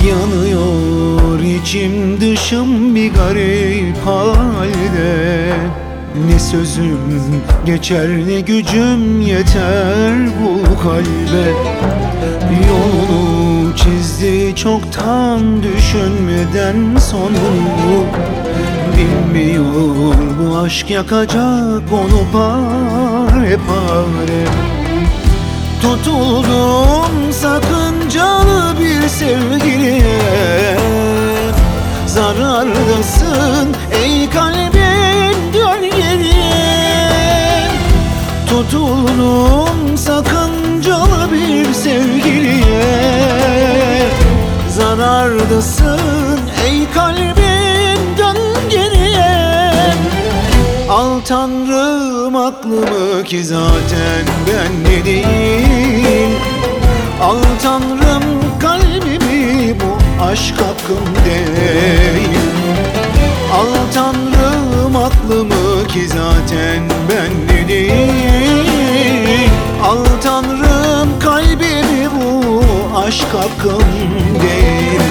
Yanıyor içim dışım bir garip halde. Ne sözüm geçer ne gücüm yeter bu kalbe. Yolunu çizdi çoktan düşünmeden sonunu. Bilmiyor bu aşk yakacak onu pare pare. Tutuldum sakıncalı bir sevgiliye. Zarardasın ey kalbin, dön geriye. Tutuldum sakıncalı bir sevgiliye. Zarardasın ey kalbin, dön geriye. Al Tanrım aklımı ki zaten ben de değil. Al Tanrım kalbimi, bu aşk hakkım değil. Al Tanrım aklımı ki zaten ben de değil. Al Tanrım kalbimi, bu aşk hakkım değil.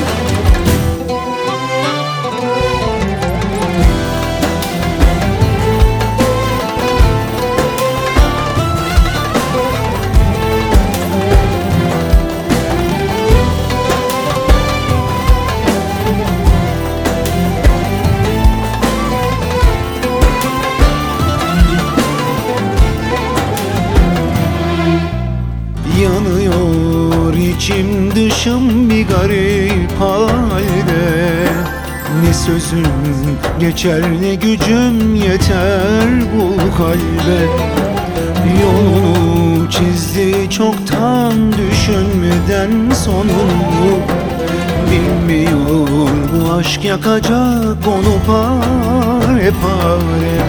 Yanıyor içim dışım bir garip halde. Ne sözüm geçer ne gücüm yeter bu kalbe. Yolunu çizdi çoktan düşünmeden sonunu. Bilmiyor bu aşk yakacak onu pare pare.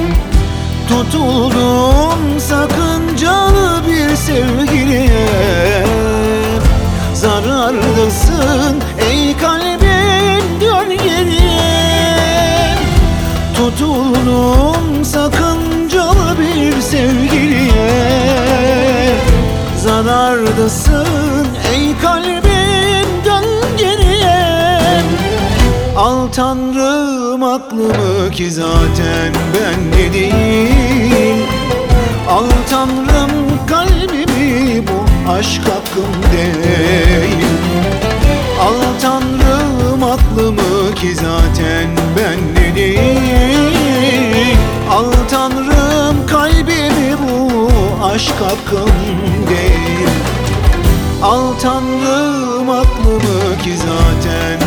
Tutuldum sakıncalı bir sevgiliye. Zarardasın ey kalbin, dön geriye. Tutuldum sakıncalı bir sevgiliye. Zarardasın ey kalbin, dön geriye. Al Tanrım aklımı ki zaten ben de değil. Al Tanrım kalbimi, bu aşk hakkım değil. Al Tanrım aklımı ki zaten ben de değil. Al Tanrım kalbimi, bu aşk hakkım değil. Al Tanrım aklımı ki zaten